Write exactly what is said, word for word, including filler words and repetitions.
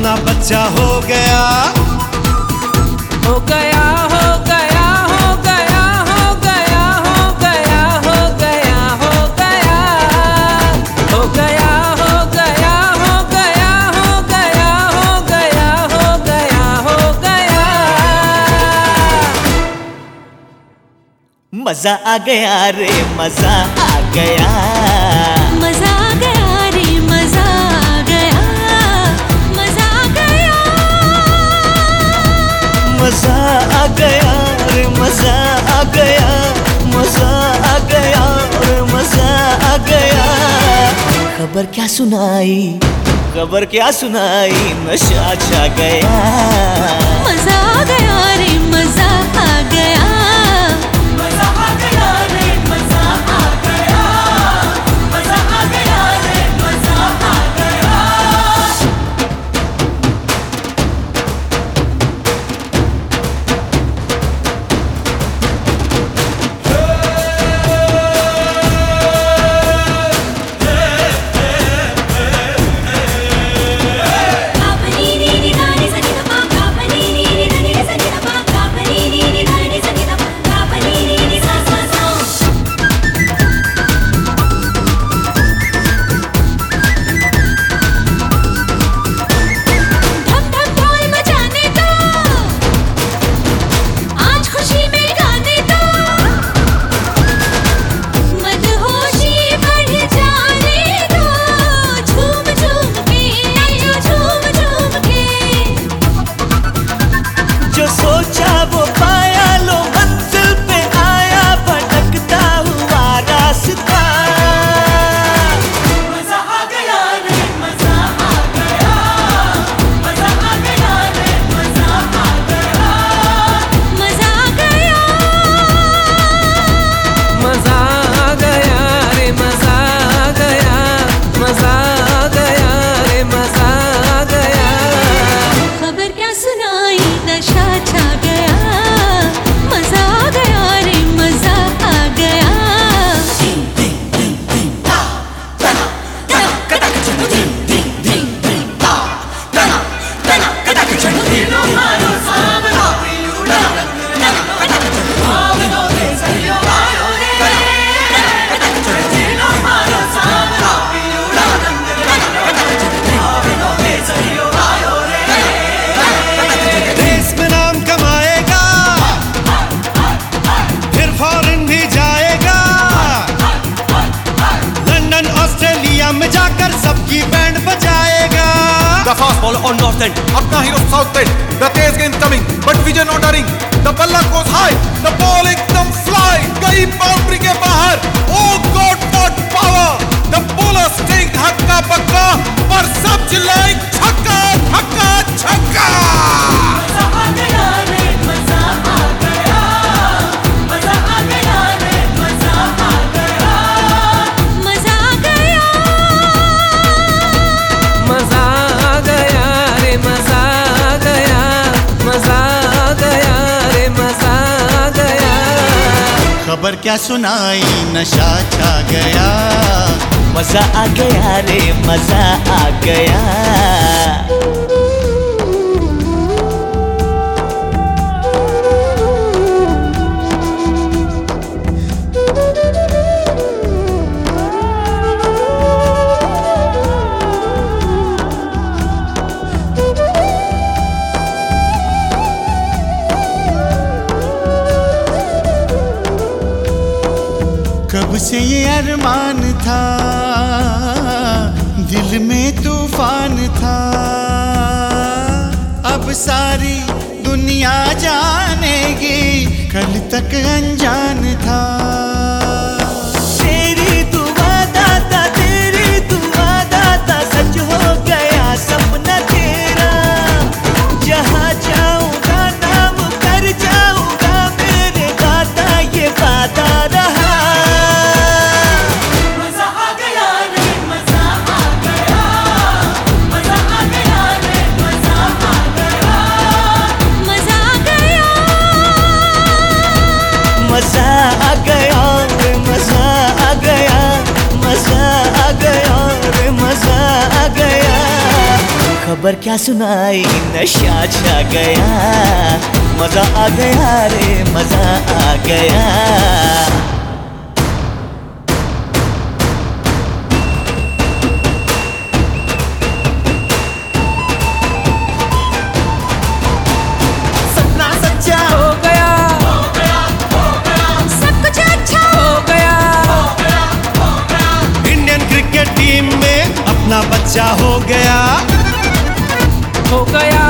अपना बच्चा हो गया हो गया हो गया हो गया हो गया हो गया हो गया हो गया हो गया हो गया हो गया हो गया हो गया हो गया हो गया। मजा आ गया रे मजा आ गया मजा आ गया रे मजा आ गया मजा आ गया मजा आ गया रे मजा आ गया मजा आ गया रे मजा आ गया। खबर क्या सुनाई खबर क्या सुनाई नशा छा गया मजा आ गया रे मजा आ गया मजा आ गया रे मजा आ गया मजा आ गया रे मजा आ गया। The fast ball on north end, अपना हीरो साउथ एंड, the तेज गेंद कमिंग, but विजय नॉट डरिंग, the बल्ला goes high, the ball एकदम fly, गई बाउंड्री के बाहर, oh God what power, the bowler staying हक्का बक्का, पर सब चिल्लाएं छक्का छक्का छक्का। मजा आ गया रे मजा आ गया मजा आ गया रे मजा आ गया मजा आ गया मजा आ गया रे मजा आ गया मजा आ गया रे मजा आ गया। खबर क्या सुनाई नशा छा गया मजा आ गया रे मजा आ गया। कब से ये अरमान था दिल में तूफान था अब सारी दुनिया जानेगी कल तक अनजान था। तेरी दुआ दाता तेरी दुआ दाता सच हो गया सपना तेरा जहाँ जाऊंगा नाम कर जाऊंगा मेरे दाता ये वादा रहा। मजा आ गया खबर क्या सुनाई नशा छा गया, मजा आ गया रे मजा आ गया। हो गया सब कुछ अच्छा हो गया इंडियन क्रिकेट टीम में अपना बच्चा हो गया। हो गया